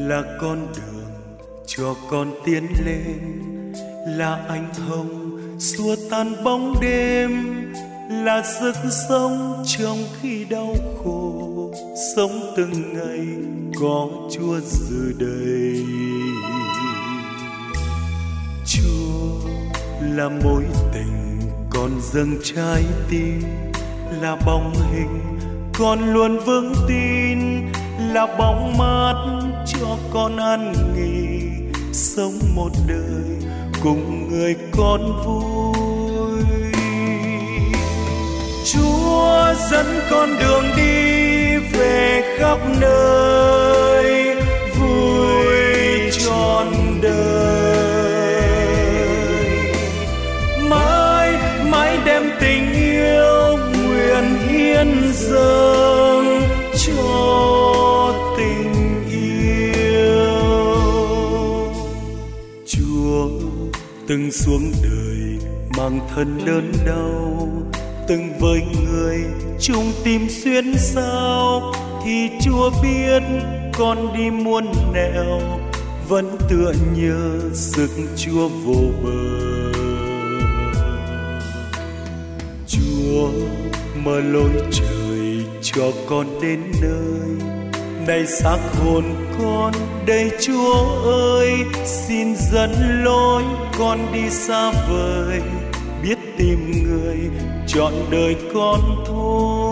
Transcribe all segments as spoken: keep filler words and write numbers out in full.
là con đường cho con tiến lên, là ánh hồng xua tan bóng đêm, là sức sống trong khi đau khổ, sống từng ngày có Chúa dự đầy. Chúa là mối tình còn dâng trái tim, là bóng hình con luôn vững tin, là bóng mát cho con an nghỉ, sống một đời cùng người con vui. Chúa dẫn con đường đi về khắp nơi, vui trọn đời. Mãi mãi đem tình yêu nguyện hiến dâng cho tình yêu. Chúa từng xuống đời mang thân đớn đau, từng với người chung tim xuyên sao, thì Chúa biết con đi muôn nẻo, vẫn tựa nhớ sức Chúa vô bờ. Chúa mở lối trời cho con đến nơi, này xác hồn con đây Chúa ơi, xin dẫn lối con đi xa vời, biết tìm người trọn đời con thôi.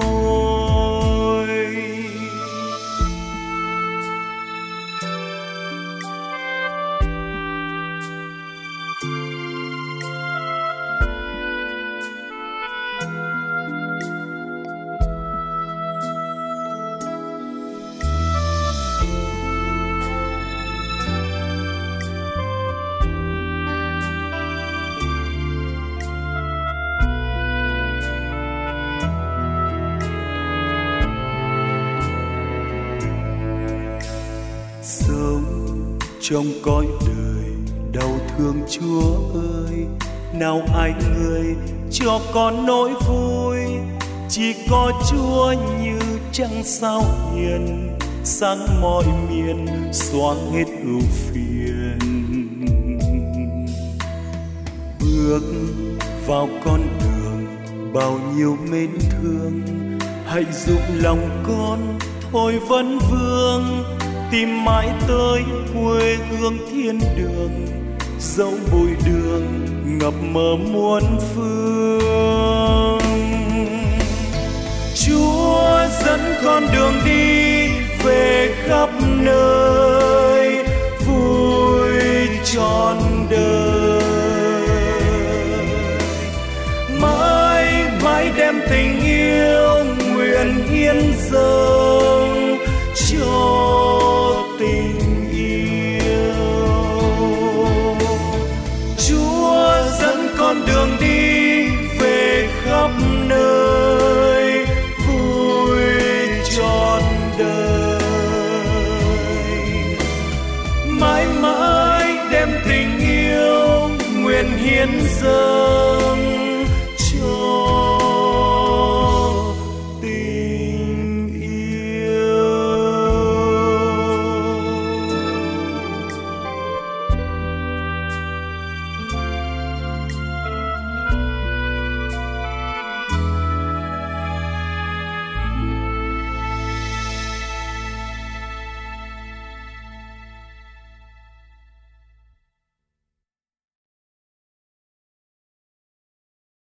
Trong cõi đời đau thương Chúa ơi, nào ai người cho con nỗi vui, chỉ có Chúa như trăng sao hiền, sáng mọi miền xóa hết ưu phiền. Bước vào con đường bao nhiêu mến thương, hãy giúp lòng con thôi vấn vương, tìm mãi tới quê hương thiên đường, dẫu bụi đường ngập mờ muôn phương. Chúa dẫn con đường đi về khắp nơi, vui trọn đời. Mãi mãi đem tình yêu nguyện hiến dâng cho tình yêu. Chúa dẫn con đường đi về khắp nơi, vui trọn đời. Mãi mãi đem tình yêu nguyện hiến dâng